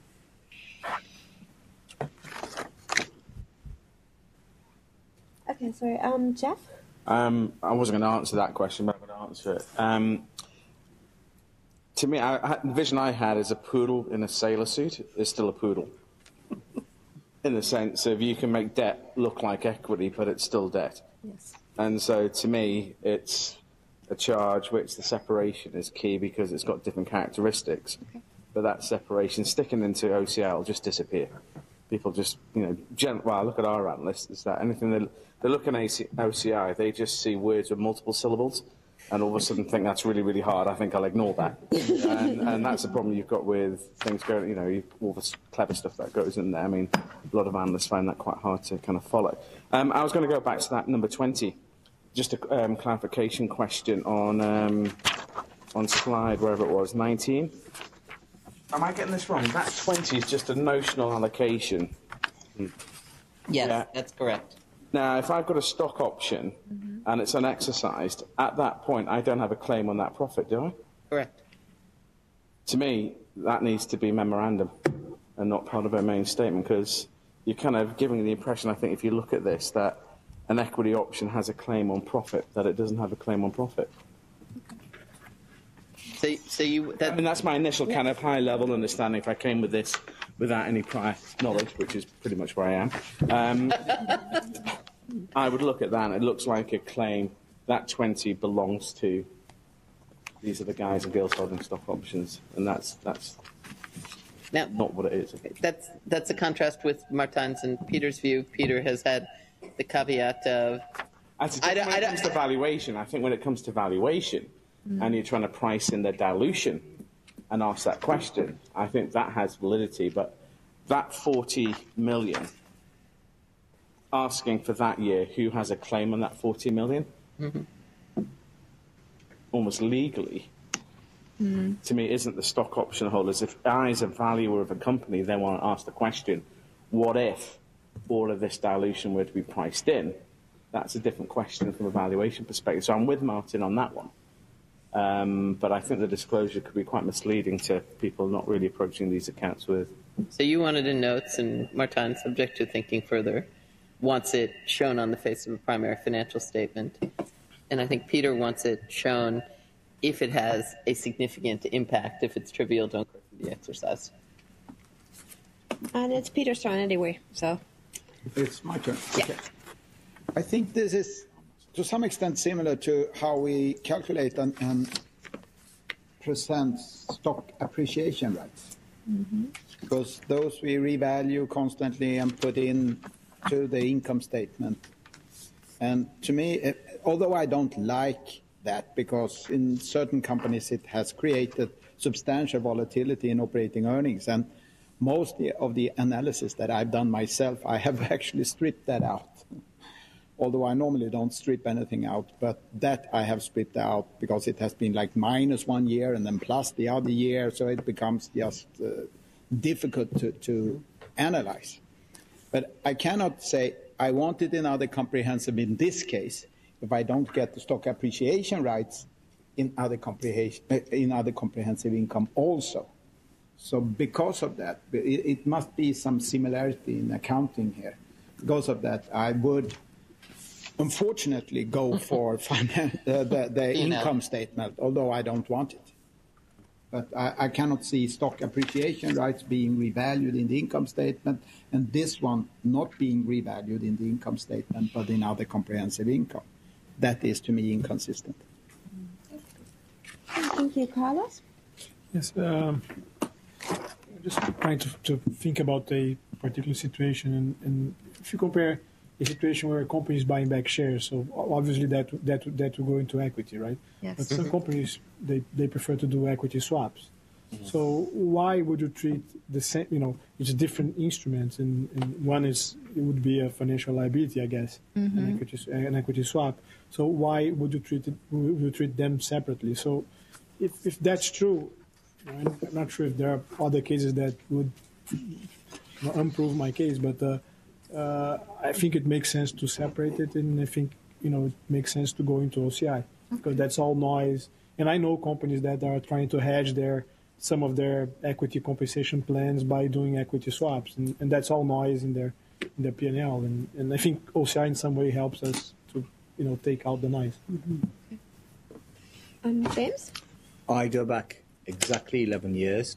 Okay, sorry. Jeff? I wasn't going to answer that question, but I'm going to answer it. To me, the vision I had is a poodle in a sailor suit is still a poodle. In the sense of you can make debt look like equity, but it's still debt. Yes. And so to me, it's a charge which the separation is key because it's got different characteristics. Okay. But that separation, sticking into OCI, will just disappear. People just, well, look at our analysts, is that anything they look at OCI, they just see words with multiple syllables, and all of a sudden think that's really, really hard. I think I'll ignore that. and that's the problem you've got with things going, all the clever stuff that goes in there. I mean, a lot of analysts find that quite hard to kind of follow. I was going to go back to that number 20. Just a clarification question on slide, wherever it was, 19. Am I getting this wrong? That 20 is just a notional allocation. Yes, that's correct. Now, if I've got a stock option and it's unexercised, at that point, I don't have a claim on that profit, do I? Correct. To me, that needs to be memorandum and not part of our main statement, because you're kind of giving the impression, I think, if you look at this, that an equity option has a claim on profit, that it doesn't have a claim on profit. I mean, that's my initial kind of high-level understanding. If I came with this without any prior knowledge, which is pretty much where I am, I would look at that, and it looks like a claim. That 20 belongs to, these are the guys and girls holding stock options, and that's not what it is. That's a contrast with Martijn's and Peter's view. Peter has had the caveat of... When it comes to valuation, I think when it comes to valuation, and you're trying to price in the dilution and ask that question, I think that has validity. But that 40 million, asking for that year, who has a claim on that 40 million? Mm-hmm. Almost legally, to me, isn't the stock option holders. If I, as a valuer of a company, then want to ask the question, what if all of this dilution were to be priced in? That's a different question from a valuation perspective. So I'm with Martin on that one. But I think the disclosure could be quite misleading to people not really approaching these accounts with. So you wanted in notes, and Martijn, subject to thinking further, wants it shown on the face of a primary financial statement. And I think Peter wants it shown if it has a significant impact. If it's trivial, don't go through the exercise. And it's Peter's turn anyway, so. It's my turn. Yeah. Okay. I think this is to some extent similar to how we calculate and present stock appreciation rights. Mm-hmm. Because those we revalue constantly and put in to the income statement. And to me, although I don't like that, because in certain companies it has created substantial volatility in operating earnings, and most of the analysis that I've done myself, I have actually stripped that out. Although I normally don't strip anything out, but that I have stripped out because it has been like minus 1 year and then plus the other year, so it becomes just difficult to analyze. But I cannot say I want it in other comprehensive in this case if I don't get the stock appreciation rights in other comprehensive income also. So because of that, it must be some similarity in accounting here. Because of that, I would unfortunately go for the income statement, although I don't want it. But I cannot see stock appreciation rights being revalued in the income statement, and this one not being revalued in the income statement, but in other comprehensive income. That is, to me, inconsistent. Thank you, Carlos. Yes, just trying to think about a particular situation, and if you compare a situation where a company is buying back shares, so obviously that will go into equity, right? Yes. But some companies they prefer to do equity swaps. Mm-hmm. So why would you treat the same? You know, it's different instruments, and one it would be a financial liability, I guess, Mm-hmm. an equity swap. So why would you treat them separately? So if that's true, I'm not sure if there are other cases that would improve my case, but. I think it makes sense to separate it, and I think it makes sense to go into OCI because that's all noise. And I know companies that are trying to hedge some of their equity compensation plans by doing equity swaps, and that's all noise in their P&L. And I think OCI in some way helps us to take out the noise. Mm-hmm. James? I go back exactly 11 years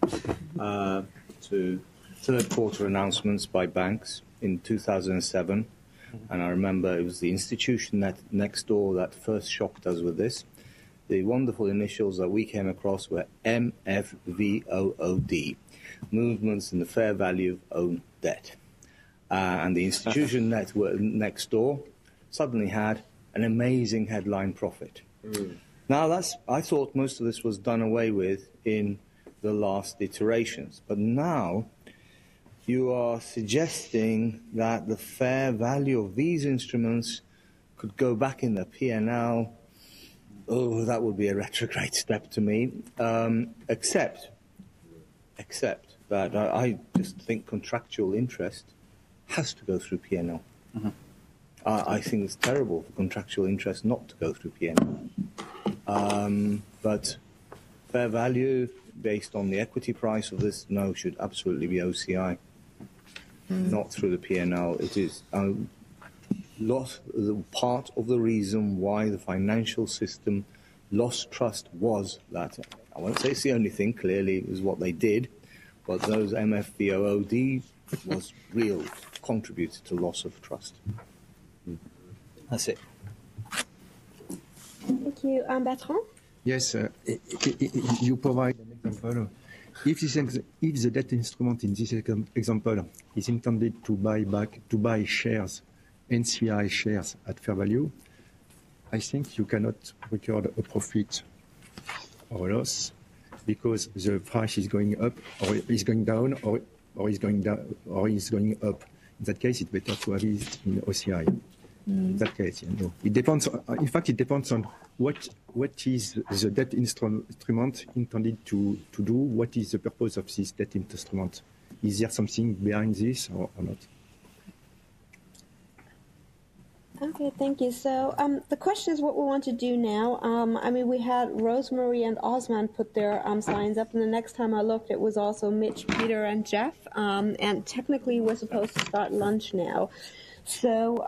to third quarter announcements by banks in 2007, and I remember it was the institution that next door that first shocked us with this. The wonderful initials that we came across were MFVOOD, movements in the fair value of own debt. And the institution next door suddenly had an amazing headline profit. Now I thought most of this was done away with in the last iterations, but now you are suggesting that the fair value of these instruments could go back in the P&L. Oh, that would be a retrograde step to me. Except that I just think contractual interest has to go through P&L. Mm-hmm. I think it's terrible for contractual interest not to go through P&L. But fair value based on the equity price of this, no, should absolutely be OCI, not through the P&L. It is part of the reason why the financial system lost trust was that, I won't say it's the only thing, clearly it was what they did, but those MFVOOD was real, contributed to loss of trust. That's it. Thank you. Bertrand? Yes, you provide an example. If the debt instrument in this example is intended to buy shares, NCI shares at fair value, I think you cannot record a profit or loss because the price is going up or is going down or is going down or is going up. In that case, it's better to have it in OCI. In that case, it depends. In fact, it depends on what is the debt instrument intended to do. What is the purpose of this debt instrument? Is there something behind this or not? Okay, thank you. So the question is what we want to do now. We had Rosemary and Osman put their signs up, and the next time I looked, it was also Mitch, Peter, and Jeff. And technically, we're supposed to start lunch now. So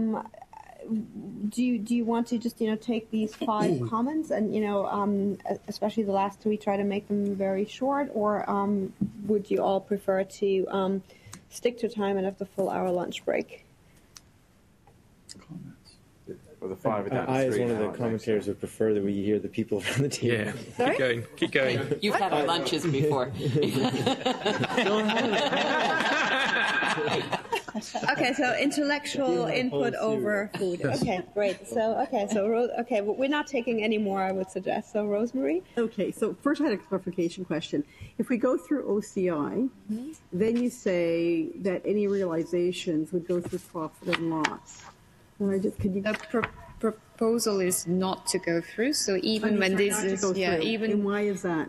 do you want to just take these 5 comments and especially the last 3, try to make them very short, or would you all prefer to stick to time and have the full hour lunch break? For the 5 I, as one of the commentators, would prefer that we hear the people around the table. Sorry? Keep going. You've had our lunches before. Okay, so intellectual input over food. Okay, great. So we're not taking any more, I would suggest. So, Rosemary? Okay, so first I had a clarification question. If we go through OCI, then you say that any realizations would go through profit and loss. The proposal is not to go through. So even when this is, and why is that?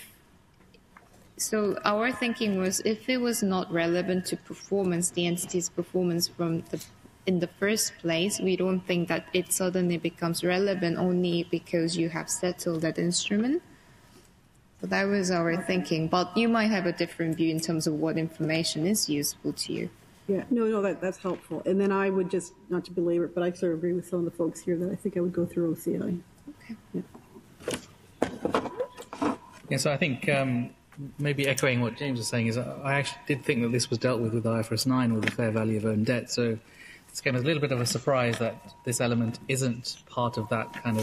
So our thinking was if it was not relevant to performance, the entity's performance in the first place, we don't think that it suddenly becomes relevant only because you have settled that instrument. So that was our thinking. But you might have a different view in terms of what information is useful to you. Yeah, no, that's helpful. And then I would just, not to belabor it, but I sort of agree with some of the folks here that I think I would go through OCI. Okay. Yeah, so I think maybe echoing what James was saying is I actually did think that this was dealt with IFRS 9 with the fair value of own debt. So this came as a little bit of a surprise that this element isn't part of that kind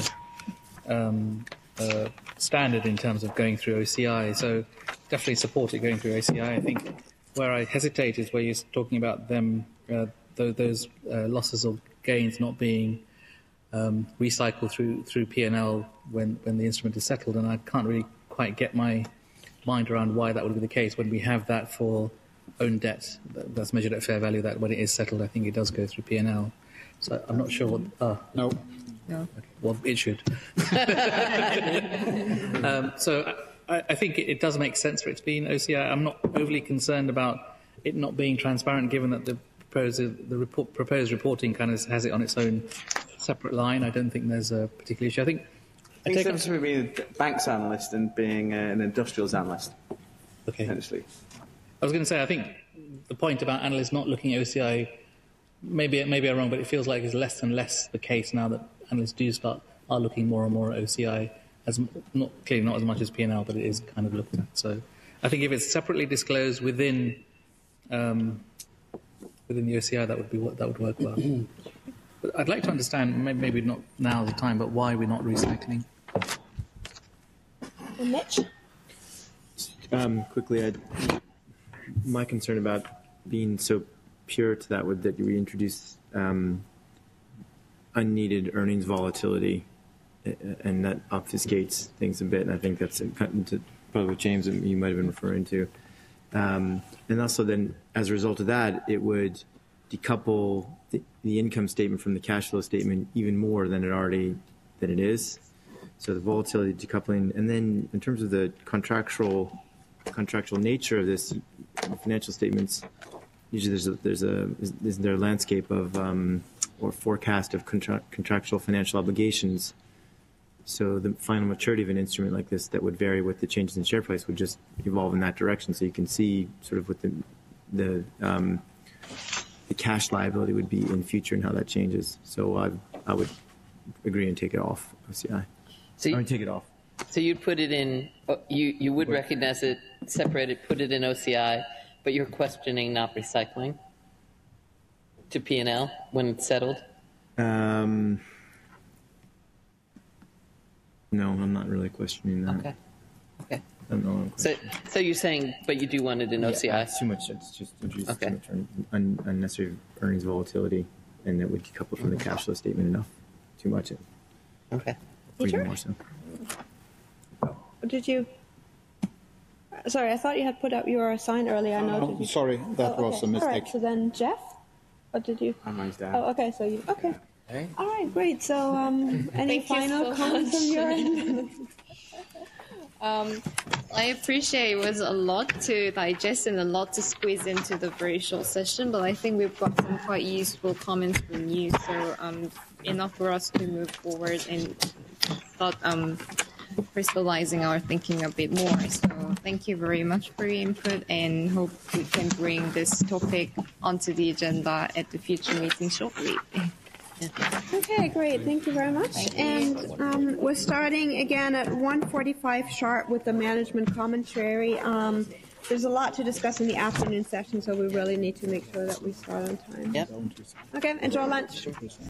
of standard in terms of going through OCI. So definitely support it going through OCI. I think where I hesitate is where you're talking about them, those losses or gains not being recycled through P&L when the instrument is settled, and I can't really quite get my mind around why that would be the case when we have that for own debt that's measured at fair value, that when it is settled, I think it does go through P&L. So I'm not sure what... No. Okay. Well, it should. So I think it does make sense for it to be in OCI. I'm not overly concerned about it not being transparent, given that the proposed reporting kind of has it on its own separate line. I don't think there's a particular issue. I think it's different between being a banks analyst and being an industrials analyst. Okay. Potentially. I was going to say, I think the point about analysts not looking at OCI, maybe I'm wrong, but it feels like it's less and less the case now that analysts are looking more and more at OCI, as clearly not as much as P&L, but it is kind of looked at. So I think if it's separately disclosed within the OCI, that would work well. But I'd like to understand, maybe not now the time, but why we're not recycling. Mitch? Quickly, my concern about being so pure to that would that we introduce unneeded earnings volatility, and that obfuscates things a bit. And I think that's probably what James you might have been referring to. And also then, as a result of that, it would decouple the income statement from the cash flow statement even more than it is. So the volatility decoupling, and then in terms of the contractual nature of this financial statements, usually there's a landscape of or forecast of contractual financial obligations. So the final maturity of an instrument like this that would vary with the changes in share price would just evolve in that direction. So you can see sort of what the cash liability would be in future and how that changes. So I would agree and take it off OCI. So take it off. So you'd put it in, you would recognize it, separate it, put it in OCI, but you're questioning not recycling to P&L when it's settled? No, I'm not really questioning that. Okay. Okay. I don't know. So you're saying, but you do want it in OCI? Yeah, it's too much. It's just introduces too much unnecessary earnings volatility, and it would decouple from the cash flow statement enough. Too much. Okay. Even more so. Did you? Sorry, I thought you had put up your sign earlier. I know. Did you? Sorry, that was a mistake. All right. So then, Jeff, what did you? Mine's down. Oh, okay. So you okay? Hey. All right, great. So, any Thank you final so comments much. on your end? I appreciate it was a lot to digest and a lot to squeeze into the very short session, but I think we've got some quite useful comments from you, so enough for us to move forward and start crystallizing our thinking a bit more. So thank you very much for your input, and hope we can bring this topic onto the agenda at the future meeting shortly. Okay, great. Thank you very much. And we're starting again at 1:45 sharp with the management commentary. There's a lot to discuss in the afternoon session, so we really need to make sure that we start on time. Yep. Okay, enjoy lunch.